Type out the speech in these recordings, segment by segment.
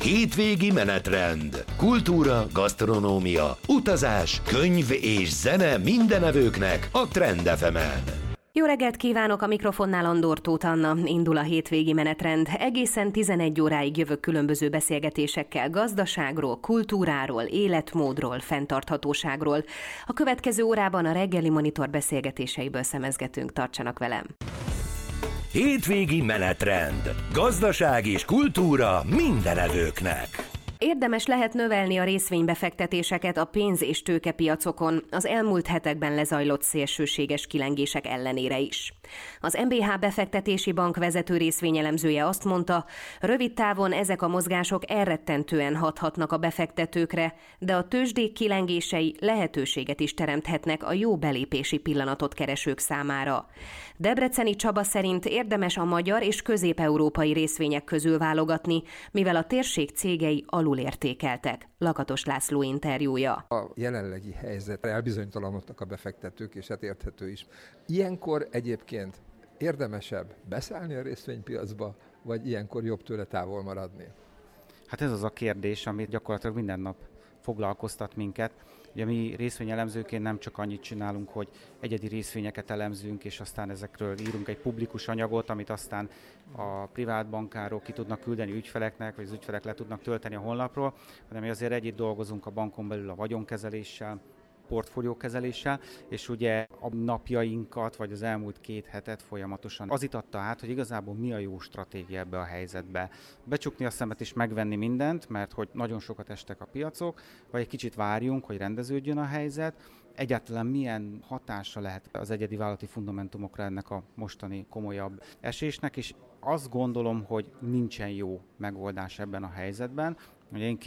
Hétvégi menetrend. Kultúra, gasztronómia, utazás, könyv és zene mindenevőknek a Trend FM-en. Jó reggelt kívánok, a mikrofonnál Andor Tóth Anna. Indul a hétvégi menetrend. Egészen 11 óráig jövök különböző beszélgetésekkel gazdaságról, kultúráról, életmódról, fenntarthatóságról. A következő órában a reggeli monitor beszélgetéseiből szemezgetünk, tartsanak velem. Hétvégi menetrend. Gazdaság és kultúra mindenevőknek. Érdemes lehet növelni a részvénybefektetéseket a pénz- és tőkepiacokon az elmúlt hetekben lezajlott szélsőséges kilengések ellenére is. Az MBH befektetési bank vezető részvényelemzője azt mondta, rövid távon ezek a mozgások elrettentően hathatnak a befektetőkre, de a tőzsdék kilengései lehetőséget is teremthetnek a jó belépési pillanatot keresők számára. Debreceni Csaba szerint érdemes a magyar és közép-európai részvények közül válogatni, mivel a térség cégei alulértékeltek. Lakatos László interjúja. A jelenlegi helyzetre elbizonytalanodtak a befektetők, és hát érthető is. Ilyenkor egyébként érdemesebb beszállni a részvénypiacba, vagy ilyenkor jobb tőle távol maradni? Hát ez az a kérdés, amit gyakorlatilag minden nap foglalkoztat minket. Ugye mi részvényelemzőként nem csak annyit csinálunk, hogy egyedi részvényeket elemzünk, és aztán ezekről írunk egy publikus anyagot, amit aztán a privát bankárok ki tudnak küldeni ügyfeleknek, vagy az ügyfelek le tudnak tölteni a honlapról, hanem mi azért együtt dolgozunk a bankon belül a vagyonkezeléssel, portfóliókezeléssel, és ugye a napjainkat, vagy az elmúlt 2 hetet folyamatosan az itatta át, hogy igazából mi a jó stratégia ebbe a helyzetbe. Becsukni a szemet és megvenni mindent, mert hogy nagyon sokat estek a piacok, vagy egy kicsit várjunk, hogy rendeződjön a helyzet, egyáltalán milyen hatása lehet az egyedi vállalati fundamentumokra ennek a mostani komolyabb esésnek, és azt gondolom, hogy nincsen jó megoldás ebben a helyzetben. Ugye én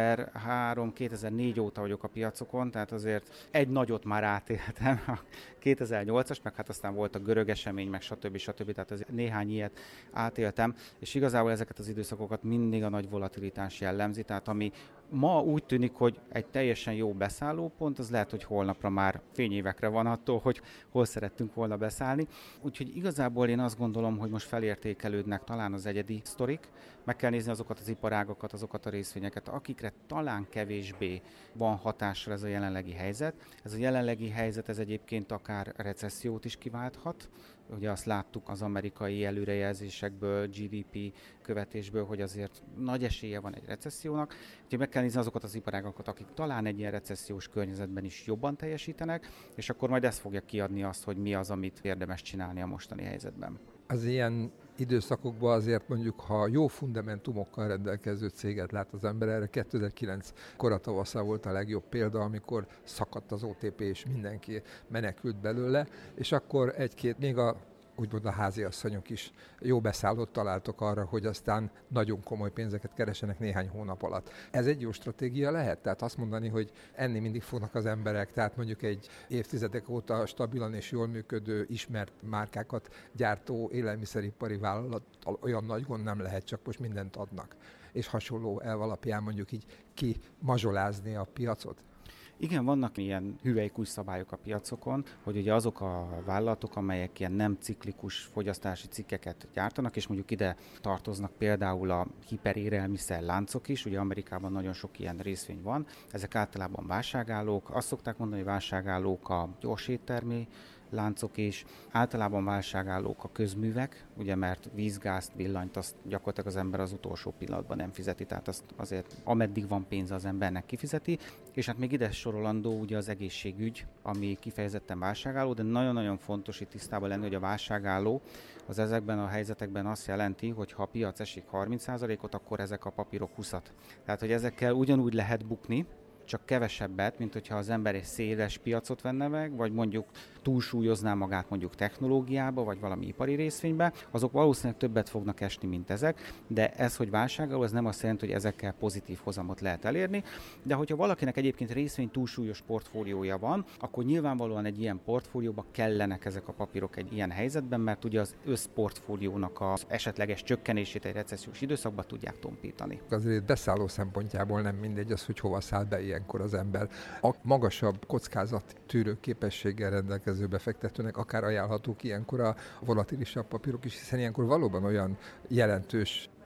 2003-2004 óta vagyok a piacokon, tehát azért egy nagyot már átéltem, a 2008-as, meg hát aztán volt a görög esemény, meg stb. Tehát azért néhány ilyet átéltem, és igazából ezeket az időszakokat mindig a nagy volatilitás jellemzi, tehát ami ma úgy tűnik, hogy egy teljesen jó beszállópont, az lehet, hogy holnapra már fényévekre van attól, hogy hol szerettünk volna beszállni. Úgyhogy igazából én azt gondolom, hogy most felértékelődnek talán az egyedi sztorik, meg kell nézni azokat az iparágokat, azokat a részvényeket, akikre talán kevésbé van hatással ez a jelenlegi helyzet. Ez a jelenlegi helyzet, ez egyébként akár recessziót is kiválthat. Ugye azt láttuk az amerikai előrejelzésekből, GDP követésből, hogy azért nagy esélye van egy recessziónak. Úgyhogy meg kell nézni azokat az iparágokat, akik talán egy ilyen recessziós környezetben is jobban teljesítenek, és akkor majd ez fogja kiadni azt, hogy mi az, amit érdemes csinálni a mostani helyzetben. Az ilyen időszakokban azért mondjuk, ha jó fundamentumokkal rendelkező céget lát az ember, erre 2009 koratavaszán volt a legjobb példa, amikor szakadt az OTP, és mindenki menekült belőle, és akkor egy-két, még úgymond a háziasszonyok is jó beszállót találtok arra, hogy aztán nagyon komoly pénzeket keresenek néhány hónap alatt. Ez egy jó stratégia lehet? Tehát azt mondani, hogy enni mindig fognak az emberek, tehát mondjuk egy évtizedek óta stabilan és jól működő, ismert márkákat gyártó élelmiszeripari vállalat olyan nagy gond nem lehet, csak most mindent adnak. És hasonló elv alapján mondjuk így kimazsolázni a piacot. Igen, vannak ilyen hüvelykúj szabályok a piacokon, hogy ugye azok a vállalatok, amelyek ilyen nem ciklikus fogyasztási cikkeket gyártanak, és mondjuk ide tartoznak például a hiperélelmiszer láncok is, ugye Amerikában nagyon sok ilyen részvény van, ezek általában válságállók, azt szokták mondani, hogy válságállók a gyors éttermi láncok is, általában válságállók a közművek, ugye mert vízgázt, villanyt azt gyakorlatilag az ember az utolsó pillanatban nem fizeti, tehát azt azért ameddig van pénze az embernek kifizeti, és hát még ide sorolandó ugye az egészségügy, ami kifejezetten válságálló, de nagyon-nagyon fontos itt tisztában lenni, hogy a válságálló az ezekben a helyzetekben azt jelenti, hogy ha a piac esik 30%-ot, akkor ezek a papírok 20-at. Tehát, hogy ezekkel ugyanúgy lehet bukni, csak kevesebbet, mint hogyha az ember egy széles piacot venne meg, vagy mondjuk túlsúlyozná magát mondjuk technológiába, vagy valami ipari részvénybe, azok valószínűleg többet fognak esni, mint ezek, de ez, hogy válsággal, ez nem azt jelenti, hogy ezekkel pozitív hozamot lehet elérni, de hogyha valakinek egyébként részvény túlsúlyos portfóliója van, akkor nyilvánvalóan egy ilyen portfólióba kellenek ezek a papírok egy ilyen helyzetben, mert ugye az összportfóliónak az esetleges csökkenését egy recessziós időszakban tudják tompítani. Azért beszálló szempontjából nem mindegy az, hogy hova száll be ilyenkor az ember. A magasabb kockázattűrő képességgel rendelkező befektetőnek akár ajánlhatók ilyenkor a volatilisabb papírok is, hiszen ilyenkor valóban olyan jelentős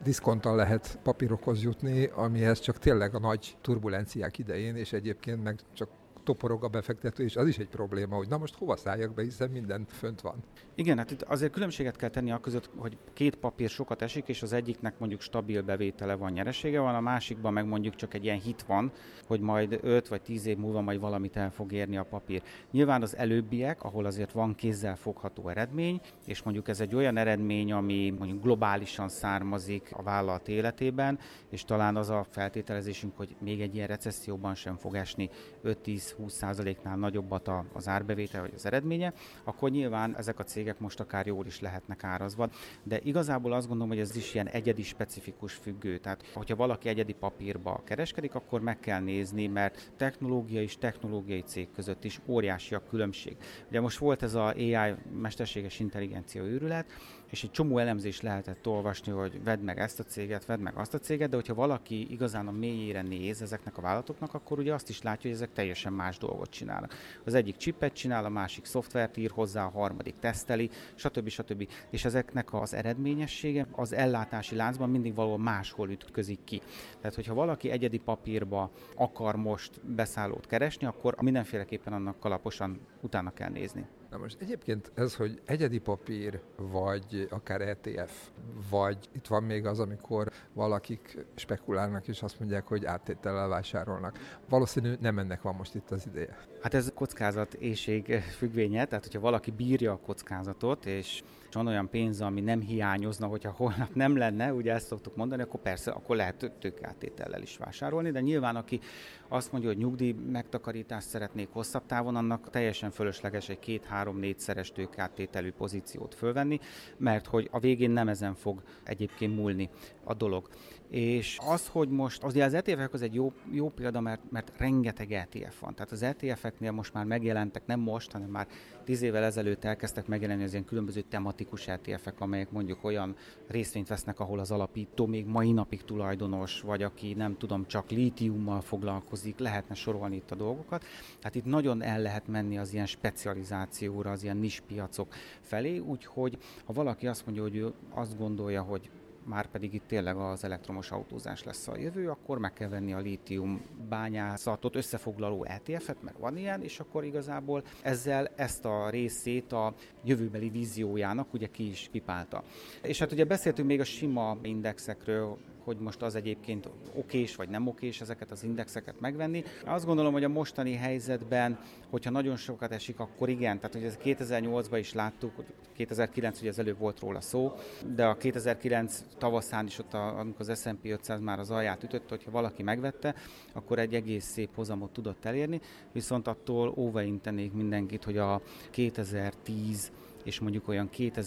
diszkonttal lehet papírokhoz jutni, amihez csak tényleg a nagy turbulenciák idején, és egyébként meg csak toporog a befektető, és az is egy probléma, hogy na most hova szálljak be, hiszen minden fönt van. Igen, hát itt azért különbséget kell tenni között, hogy két papír sokat esik, és az egyiknek mondjuk stabil bevétele van, nyeresége van, a másikban meg mondjuk csak egy ilyen hit van, hogy majd 5 vagy 10 év múlva majd valamit el fog érni a papír. Nyilván az előbbiek, ahol azért van kézzel fogható eredmény, és mondjuk ez egy olyan eredmény, ami mondjuk globálisan származik a vállalat életében, és talán az a feltételezésünk, hogy még egy ilyen recesszióban sem fog esni 5-10-20%-nál nagyobbat az árbevétel vagy az eredménye, akkor nyilván ezek a cégek most akár jól is lehetnek árazva. De igazából azt gondolom, hogy ez is ilyen egyedi, specifikus függő. Tehát, hogyha valaki egyedi papírba kereskedik, akkor meg kell nézni, mert technológia és technológiai cég között is óriási a különbség. Ugye most volt ez az AI, mesterséges intelligencia őrület, és egy csomó elemzést lehetett olvasni, hogy vedd meg ezt a céget, vedd meg azt a céget, de hogyha valaki igazán a mélyére néz ezeknek a vállalatoknak, akkor ugye azt is látja, hogy ezek teljesen más dolgot csinálnak. Az egyik chipet csinál, a másik szoftvert ír hozzá, a harmadik teszteli, stb. És ezeknek az eredményessége az ellátási láncban mindig valahol máshol ütközik ki. Tehát, hogyha valaki egyedi papírba akar most beszállót keresni, akkor mindenféleképpen annak alaposan utána kell nézni. Na most egyébként ez, hogy egyedi papír, vagy akár ETF, vagy itt van még az, amikor valakik spekulálnak, és azt mondják, hogy áttétellel vásárolnak. Valószínű nem ennek van most itt az ideje. Hát ez kockázat éhség függvénye, tehát hogyha valaki bírja a kockázatot, és van olyan pénz, ami nem hiányozna, hogyha holnap nem lenne, ugye ezt szoktuk mondani, akkor persze, akkor lehet tőkeáttétellel is vásárolni, de nyilván aki azt mondja, hogy nyugdíj megtakarítást szeretnék hosszabb távon, annak teljesen fölösleges egy 2-3-4 szeres tőkeáttételű pozíciót fölvenni, mert hogy a végén nem ezen fog egyébként múlni a dolog. És az, hogy most, az ETF-ek az egy jó példa, mert rengeteg ETF van. Tehát az ETF-eknél most már megjelentek, nem most, hanem már 10 évvel ezelőtt elkezdtek megjelenni az ilyen különböző tematikus ETF-ek, amelyek mondjuk olyan részvényt vesznek, ahol az alapító még mai napig tulajdonos, vagy aki nem tudom, csak lítiummal foglalkozik, lehetne sorolni itt a dolgokat. Tehát itt nagyon el lehet menni az ilyen specializációra, az ilyen nispiacok felé, úgyhogy ha valaki azt mondja, hogy ő azt gondolja, hogy már pedig itt tényleg az elektromos autózás lesz a jövő, akkor meg kell venni a lítium bányászatot összefoglaló ETF-et, mert van ilyen, és akkor igazából ezzel ezt a részét a jövőbeli víziójának ugye ki is pipálta. És hát ugye beszéltünk még a sima indexekről, hogy most az egyébként okés vagy nem okés ezeket az indexeket megvenni. Azt gondolom, hogy a mostani helyzetben, hogyha nagyon sokat esik, akkor igen. Tehát, hogy ez 2008-ban is láttuk, 2009 ugye az előbb volt róla szó, de a 2009 tavaszán is ott, amikor az S&P 500 már az alját ütötte, hogyha valaki megvette, akkor egy egész szép hozamot tudott elérni, viszont attól óvaintenék mindenkit, hogy a 2010 és mondjuk olyan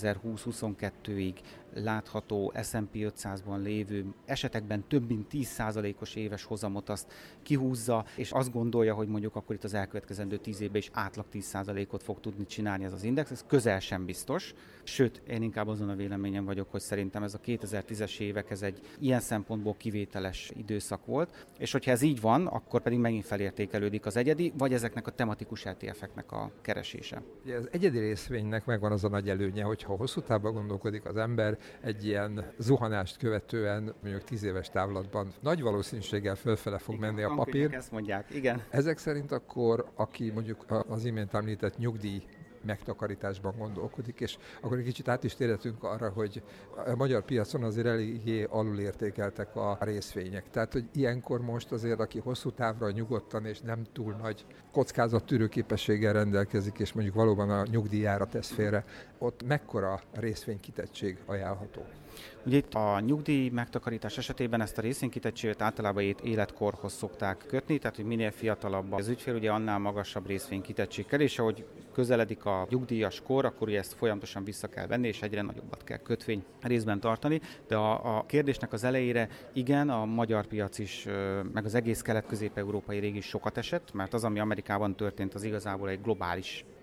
2020-22-ig látható S&P 500-ban lévő esetekben több mint 10%-os éves hozamot azt kihúzza, és azt gondolja, hogy mondjuk akkor itt az elkövetkezendő 10 évben is átlag 10%-ot fog tudni csinálni ez az index, ez közel sem biztos. Sőt, én inkább azon a véleményem vagyok, hogy szerintem ez a 2010-es évek, ez egy ilyen szempontból kivételes időszak volt, és hogyha ez így van, akkor pedig megint felértékelődik az egyedi, vagy ezeknek a tematikus ETF-eknek a keresése. Ugye az egyedi részvénynek megvan az a nagy előnye, hogyha hosszú távban gondolkodik az ember, egy ilyen zuhanást követően, mondjuk 10 éves távlatban nagy valószínűséggel fölfele fog menni a papír. Ezt mondják, igen. Ezek szerint akkor, aki mondjuk az imént említett nyugdíj megtakarításban gondolkodik, és akkor egy kicsit át is térhetünk arra, hogy a magyar piacon azért eléggé alulértékeltek a részvények. Tehát, hogy ilyenkor most azért, aki hosszú távra nyugodtan és nem túl nagy kockázattűrő képességgel rendelkezik, és mondjuk valóban a nyugdíjára tesz félre, ott mekkora részvénykitettség ajánlható? Ugye itt a nyugdíj megtakarítás esetében ezt a részvénykitettséget általában életkorhoz szokták kötni, tehát hogy minél fiatalabb az ügyfél, ugye annál magasabb részvénykitettség kell, és ahogy közeledik a nyugdíjas kor, akkor ugye ezt folyamatosan vissza kell venni, és egyre nagyobbat kell kötvény részben tartani. De a kérdésnek az elejére igen, a magyar piac is, meg az egész kelet-közép-európai régi is sokat esett, mert az, ami Amerikában történt, az igazából egy globális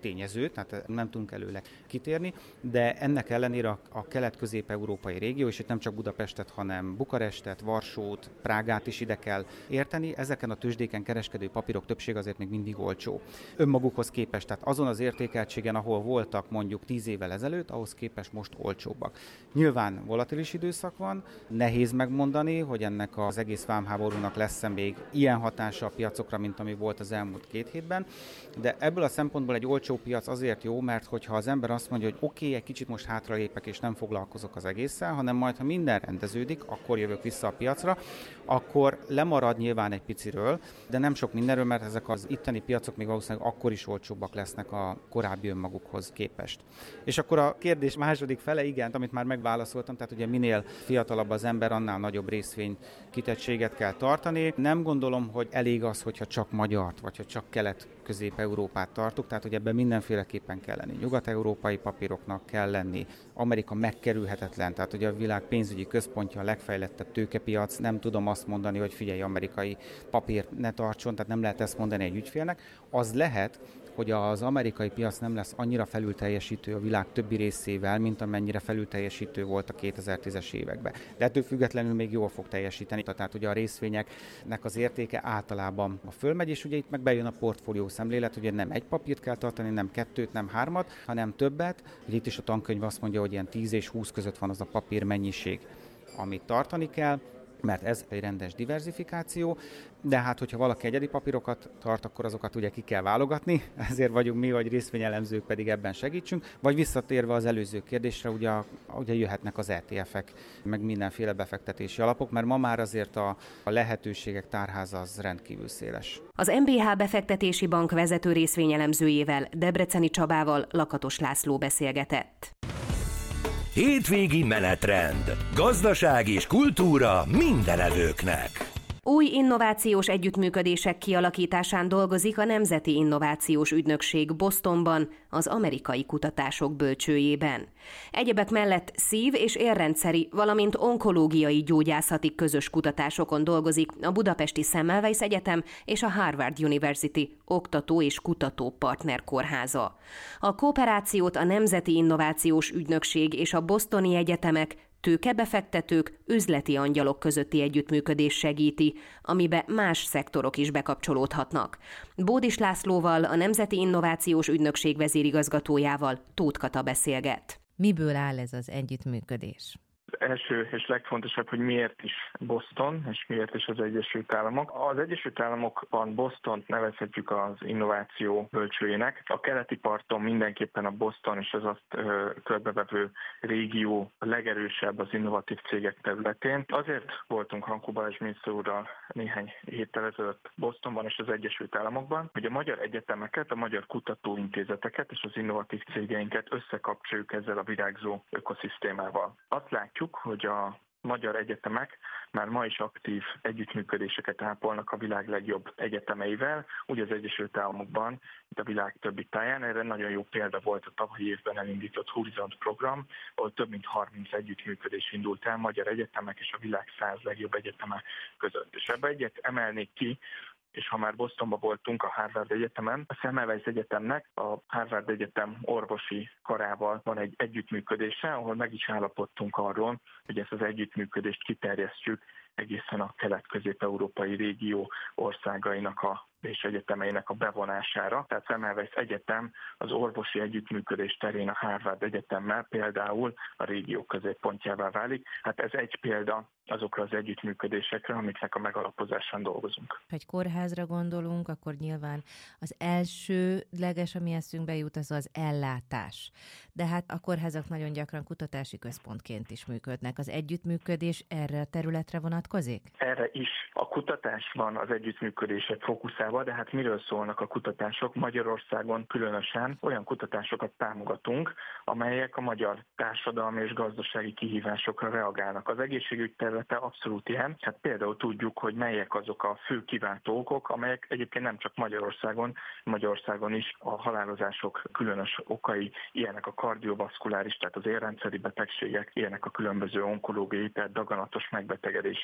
tényező, tehát nem tudunk előle kitérni, de ennek ellenére a kelet-közép-európai régió, és itt nem csak Budapestet, hanem Bukarestet, Varsót, Prágát is ide kell érteni, ezeken a tőzsdéken kereskedő papírok többség azért még mindig olcsó. Önmagukhoz képest, tehát azon az értékeltségen, ahol voltak mondjuk 10 évvel ezelőtt, ahhoz képest most olcsóbbak. Nyilván volatilis időszak van, nehéz megmondani, hogy ennek az egész vámháborúnak lesz-e még ilyen hatása a piacokra, mint ami volt az elmúlt 2 hétben, de ebből a szempontból egy olcsó piac azért jó, mert hogyha az ember azt mondja, hogy oké, egy kicsit most hátralépek és nem foglalkozok az egésszel, hanem majd ha minden rendeződik, akkor jövök vissza a piacra, akkor lemarad nyilván egy piciről, de nem sok mindenről, mert ezek az itteni piacok még valószínűleg akkor is olcsóbbak lesznek a korábbi önmagukhoz képest. És akkor a kérdés második fele, igen, amit már megválaszoltam, tehát ugye minél fiatalabb az ember, annál nagyobb részvény kitettséget kell tartani. Nem gondolom, hogy elég az, hogyha csak magyart, vagy hogy csak Kelet-Közép-Európát tartuk, tehát hogy ebben mindenféleképpen kell lenni. Nyugat-európai papíroknak kell lenni. Amerika megkerülhetetlen, tehát ugye a világ pénzügyi központja, a legfejlettebb tőkepiac, nem tudom azt mondani, hogy figyelj, amerikai papírt ne tartson, tehát nem lehet ezt mondani egy ügyfélnek. Az lehet, hogy az amerikai piac nem lesz annyira felülteljesítő a világ többi részével, mint amennyire felülteljesítő volt a 2010-es években. De ettől függetlenül még jól fog teljesíteni, tehát ugye a részvényeknek az értéke általában fölmegy, és ugye itt meg bejön a portfólió szemlélet, ugye nem egy papírt kell tartani, nem 2, nem 3, hanem többet. Ugye itt is a tankönyv azt mondja, hogy ilyen 10 és 20 között van az a papír mennyiség, amit tartani kell, mert ez egy rendes diverzifikáció, de hát, hogyha valaki egyedi papírokat tart, akkor azokat ugye ki kell válogatni, ezért vagyunk mi, vagy részvényelemzők pedig ebben segítsünk, vagy visszatérve az előző kérdésre, ugye jöhetnek az ETF-ek, meg mindenféle befektetési alapok, mert ma már azért a lehetőségek tárháza az rendkívül széles. Az MBH befektetési bank vezető részvényelemzőjével, Debreceni Csabával Lakatos László beszélgetett. Hétvégi menetrend. Gazdaság és kultúra mindenevőknek. Új innovációs együttműködések kialakításán dolgozik a Nemzeti Innovációs Ügynökség Bostonban, az amerikai kutatások bölcsőjében. Egyebek mellett szív- és érrendszeri, valamint onkológiai gyógyászati közös kutatásokon dolgozik a Budapesti Semmelweis Egyetem és a Harvard University oktató és kutató partnerkórháza. A kooperációt a Nemzeti Innovációs Ügynökség és a bostoni egyetemek, tőkebefektetők, üzleti angyalok közötti együttműködés segíti, amibe más szektorok is bekapcsolódhatnak. Bódis Lászlóval, a Nemzeti Innovációs Ügynökség vezérigazgatójával Tóth Kata beszélget. Miből áll ez az együttműködés? Első és legfontosabb, hogy miért is Boston, és miért is az Egyesült Államok. Az Egyesült Államokban Bostont nevezhetjük az innováció bölcsőjének. A keleti parton mindenképpen a Boston és az azt körbevevő régió a legerősebb az innovatív cégek területén. Azért voltunk Hankó Balázs miniszter úrral néhány héttel ezelőtt Bostonban és az Egyesült Államokban, hogy a magyar egyetemeket, a magyar kutatóintézeteket és az innovatív cégeinket összekapcsoljuk ezzel a virágzó ökoszisztémával. Azt látjuk, hogy a magyar egyetemek már ma is aktív együttműködéseket ápolnak a világ legjobb egyetemeivel, úgy az Egyesült Államokban, mint a világ többi táján. Erre nagyon jó példa volt a tavalyi évben elindított Horizont program, ahol több mint 30 együttműködés indult el magyar egyetemek és a világ 100 legjobb egyeteme között. És ebbe egyet emelnék ki, és ha már Bostonban voltunk a Harvard Egyetemen, a Semmelweis Egyetemnek a Harvard Egyetem orvosi karával van egy együttműködése, ahol meg is állapodtunk arról, hogy ezt az együttműködést kiterjesztjük egészen a kelet-közép-európai régió országainak és egyetemeinek a bevonására. Tehát Semmelweis Egyetem az orvosi együttműködés terén a Harvard Egyetemmel például a régió középpontjává válik. Hát ez egy példa azokra az együttműködésekre, amiknek a megalapozásán dolgozunk. Ha egy kórházra gondolunk, akkor nyilván az elsődleges, ami eszünkbe jut, az az ellátás. De hát a kórházak nagyon gyakran kutatási központként is működnek. Az együttműködés erre a területre vonatkozik? Erre is. A kutatás van az együttműködések fókuszában, de hát miről szólnak a kutatások? Magyarországon különösen olyan kutatásokat támogatunk, amelyek a magyar társadalmi és gazdasági kihívásokra reagálnak. Az egészségügy területe abszolút ilyen. Hát például tudjuk, hogy melyek azok a fő kiváltó okok, amelyek egyébként nem csak Magyarországon is a halálozások különös okai, ilyenek a kardiovaszkuláris, tehát az érrendszeri betegségek, ilyenek a különböző onkológiai, tehát daganatos megbetegedések.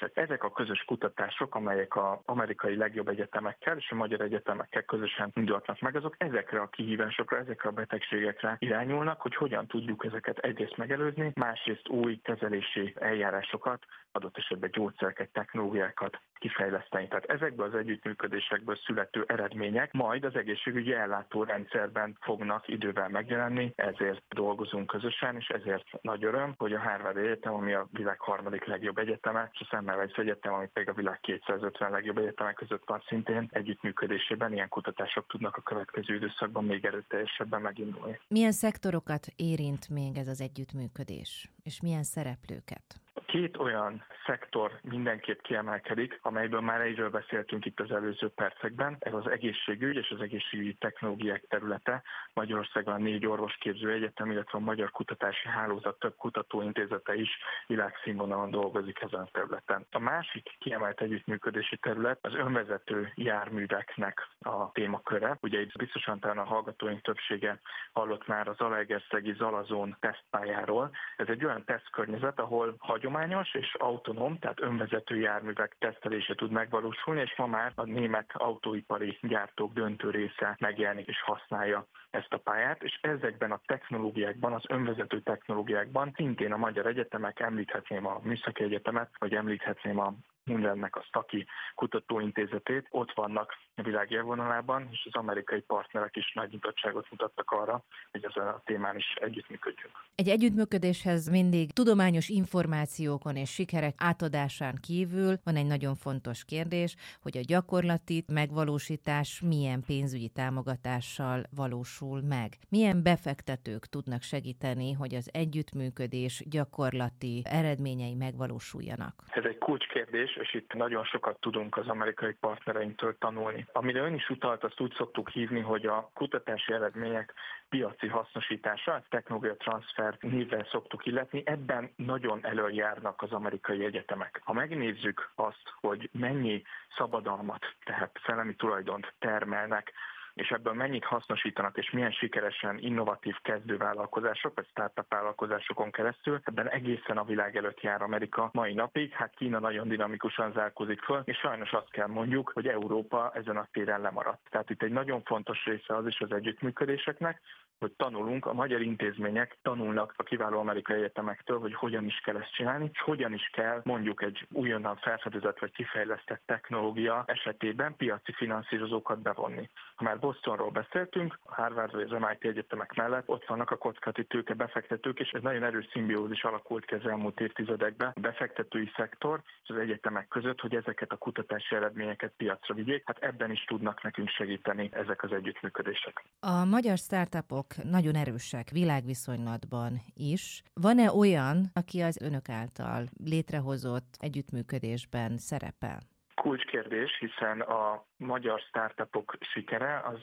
befektetések. Ezek a közös kutatások, amelyek az amerikai legjobb egyetemekkel és a magyar egyetemekkel közösen indulnak meg, azok ezekre a kihívásokra, ezekre a betegségekre irányulnak, hogy hogyan tudjuk ezeket egyrészt megelőzni, másrészt új kezelési eljárásokat, adott esetben gyógyszereket, technológiákat kifejleszteni. Tehát ezekből az együttműködésekből születő eredmények majd az egészségügyi ellátórendszerben fognak idővel megjelenni, ezért dolgozunk közösen, és ezért nagy öröm, hogy a Harvard Egyetem, ami a világ harmadik legjobb egyeteme, és a Semmelweis Egyetem, ami pedig a világ 250 legjobb egyetemek között van, szintén együttműködésében ilyen kutatások tudnak a következő időszakban még erőteljesebben megindulni. Milyen szektorokat érint még ez az együttműködés, és milyen szereplőket? Két olyan szektor mindenképp kiemelkedik, amelyből már egyről beszéltünk itt az előző percekben. Ez az egészségügy és az egészségügyi technológiák területe. Magyarországon a 4 orvosképző egyetem, illetve a Magyar Kutatási Hálózat több kutatóintézete is világszínvonalon dolgozik ezen a területen. A másik kiemelt együttműködési terület az önvezető járműveknek a témaköre. Ugye itt biztosan talán a hallgatóink többsége hallott már az zalaegerszegi Zalazón tesztpályáról. Ez egy olyan tesztkörnyezet, ahol hagyományos és autonóm, tehát önvezető járművek tesztelése tud megvalósulni, és ma már a német autóipari gyártók döntő része megjelenik és használja ezt a pályát, és ezekben a technológiákban, az önvezető technológiákban szintén a magyar egyetemek, említhetném a Műszaki Egyetemet, vagy említhetném a Mundennek a Staki Kutatóintézetét, ott vannak a világ élvonalában, és az amerikai partnerek is nagy nyitottságot mutattak arra, hogy ezen a témán is együttműködjünk. Egy együttműködéshez mindig tudományos információkon és sikerek átadásán kívül van egy nagyon fontos kérdés, hogy a gyakorlati megvalósítás milyen pénzügyi támogatással valósul meg. Milyen befektetők tudnak segíteni, hogy az együttműködés gyakorlati eredményei megvalósuljanak? Ez egy kulcskérdés, és itt nagyon sokat tudunk az amerikai partnereinktől tanulni. Amire ön is utalt, azt úgy szoktuk hívni, hogy a kutatási eredmények piaci hasznosítása, a technológia transfer névvel szoktuk illetni, ebben nagyon előjárnak az amerikai egyetemek. Ha megnézzük azt, hogy mennyi szabadalmat, tehát szellemi tulajdont termelnek, és ebből mennyit hasznosítanak, és milyen sikeresen innovatív kezdővállalkozások, vagy startup vállalkozásokon keresztül, ebben egészen a világ előtt jár Amerika mai napig. Hát Kína nagyon dinamikusan zárkózik föl, és sajnos azt kell mondjuk, hogy Európa ezen a téren lemaradt. Tehát itt egy nagyon fontos része az is az együttműködéseknek, hogy tanulunk, a magyar intézmények tanulnak a kiváló amerikai egyetemektől, hogy hogyan is kell ezt csinálni, és hogyan is kell mondjuk egy újonnan felfedezett vagy kifejlesztett technológia esetében piaci finanszírozókat bevonni. Ha már Bostonról beszéltünk, a Harvard vagy az MIT egyetemek mellett ott vannak a kockázati tőke befektetők, és ez nagyon erős szimbiózis alakult ki az elmúlt évtizedekben a befektetői szektor és az egyetemek között, hogy ezeket a kutatási eredményeket piacra vigyék. Hát ebben is tudnak nekünk segíteni ezek az együttműködések. A magyar startupok nagyon erősek világviszonylatban is. Van-e olyan, aki az önök által létrehozott együttműködésben szerepel? Kulcskérdés, hiszen a magyar startupok sikere, az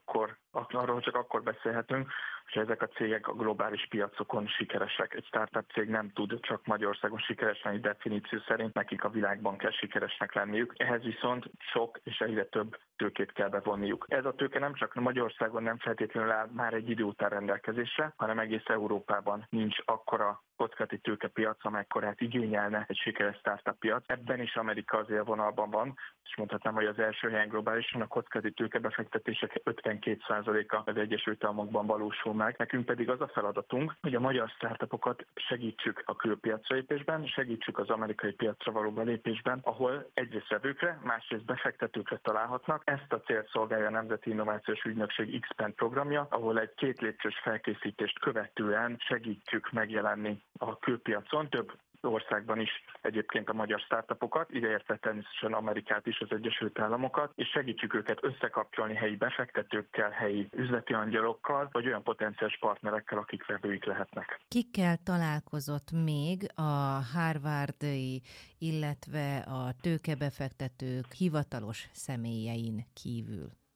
arról csak akkor beszélhetünk, hogy ezek a cégek a globális piacokon sikeresek. Egy startup cég nem tud csak Magyarországon sikeres lenni, definíció szerint nekik a világban kell sikeresnek lenniük. Ehhez viszont sok és egyre több tőkét kell bevonniuk. Ez a tőke nem csak Magyarországon nem feltétlenül áll már egy idő után rendelkezésre, hanem egész Európában nincs akkora kockázati tőkepiac, amekkorát igényelne egy sikeres startup piac. Ebben is Amerika az élvonalban van, és mondhatnám, hogy az első helyen globálisan a kockázati tőkebefektetések 52%-a az Egyesült Államokban valósul meg. Nekünk pedig az a feladatunk, hogy a magyar startupokat segítsük a külpiacra lépésben, segítsük az amerikai piacra való belépésben, ahol egyrészt vevőkre, másrészt befektetőkre találhatnak. Ezt a célt szolgálja a Nemzeti Innovációs Ügynökség Xpend programja, ahol egy 2 lépcsős felkészítést követően segítjük megjelenni a külpiacon, több országban is egyébként a magyar startupokat, ideértve természetesen Amerikát is, az Egyesült Államokat, és segítsük őket összekapcsolni helyi befektetőkkel, helyi üzleti angyalokkal, vagy olyan potenciális partnerekkel, akik vevőik lehetnek. Kikkel találkozott még a Harvardi, illetve a tőkebefektetők hivatalos személyein kívül?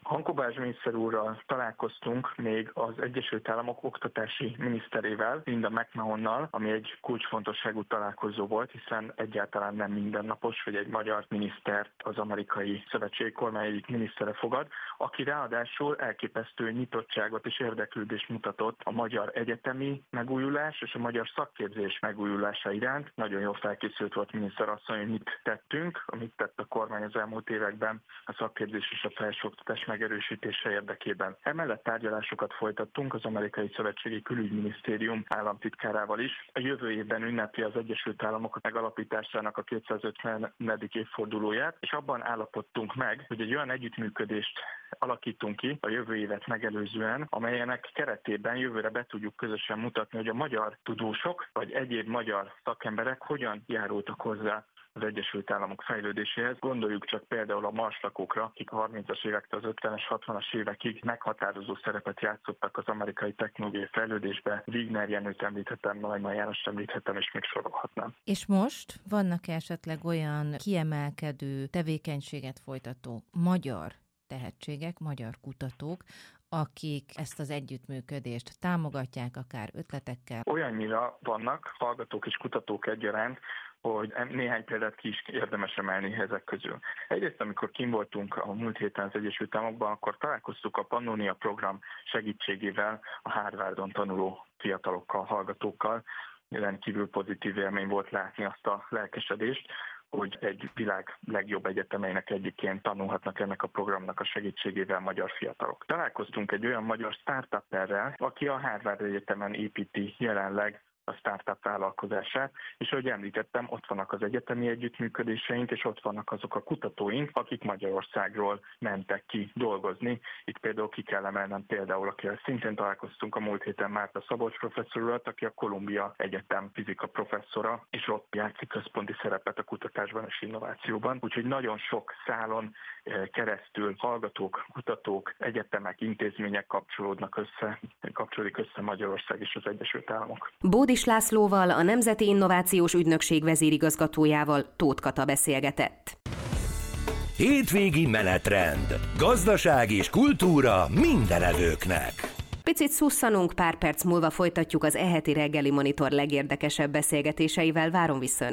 Hankó Balázs miniszter úrral találkoztunk még az Egyesült Államok oktatási miniszterével, Linda McMahonnal, ami egy kulcsfontosságú találkozó volt, hiszen egyáltalán nem mindennapos, hogy egy magyar minisztert az amerikai szövetségi kormány egyik minisztere fogad, aki ráadásul elképesztő nyitottságot és érdeklődést mutatott a magyar egyetemi megújulás és a magyar szakképzés megújulása iránt. Nagyon jól felkészült volt miniszter asszony, hogy mit tettünk, amit tett a kormány az elmúlt években a szakképzés és a felsőoktatás megerősítése érdekében. Emellett tárgyalásokat folytattunk az amerikai szövetségi külügyminisztérium államtitkárával is. A jövő évben ünnepli az Egyesült Államok megalapításának a 250. évfordulóját, és abban állapodtunk meg, hogy egy olyan együttműködést alakítunk ki a jövő évet megelőzően, amelyenek keretében jövőre be tudjuk közösen mutatni, hogy a magyar tudósok vagy egyéb magyar szakemberek hogyan járultak hozzá az Egyesült Államok fejlődéséhez. Gondoljuk csak például a marslakókra, akik a 30-as évektől az 50-es, 60-as évekig meghatározó szerepet játszottak az amerikai technológiai fejlődésbe. Wigner Jenőt említhetem, Neumann Jánost említhetem, és még sorolhatnám. És most vannak esetleg olyan kiemelkedő tevékenységet folytató magyar tehetségek, magyar kutatók, akik ezt az együttműködést támogatják, akár ötletekkel? Olyannyira vannak hallgatók és kutatók egyaránt, hogy néhány példát ki is érdemes emelni ezek közül. Egyrészt, amikor kint voltunk a múlt héten az Egyesült Államokban, akkor találkoztuk a Pannonia program segítségével a Harvardon tanuló fiatalokkal, hallgatókkal. Rendkívül pozitív élmény volt látni azt a lelkesedést, hogy egy világ legjobb egyetemeinek egyiként tanulhatnak ennek a programnak a segítségével magyar fiatalok. Találkoztunk egy olyan magyar startupperrel, aki a Harvard Egyetemen építi jelenleg a startup vállalkozását, és ahogy említettem, ott vannak az egyetemi együttműködéseink, és ott vannak azok a kutatóink, akik Magyarországról mentek ki dolgozni. Itt például ki kell emelnem például, akivel szintén találkoztunk a múlt héten, Márta Szabolcs professzor urat, aki a Columbia Egyetem fizika professzora, és ott játszik központi szerepet a kutatásban és innovációban. Úgyhogy nagyon sok szálon keresztül hallgatók, kutatók, egyetemek, intézmények kapcsolódik össze Magyarország és az Egyesült Államok. Bódis Lászlóval, a Nemzeti Innovációs Ügynökség vezérigazgatójával Tóth Kata beszélgetett. Hétvégi menetrend. Gazdaság és kultúra mindenevőknek. Picit szusszanunk, pár perc múlva folytatjuk az e-heti reggeli monitor legérdekesebb beszélgetéseivel. Várom vissza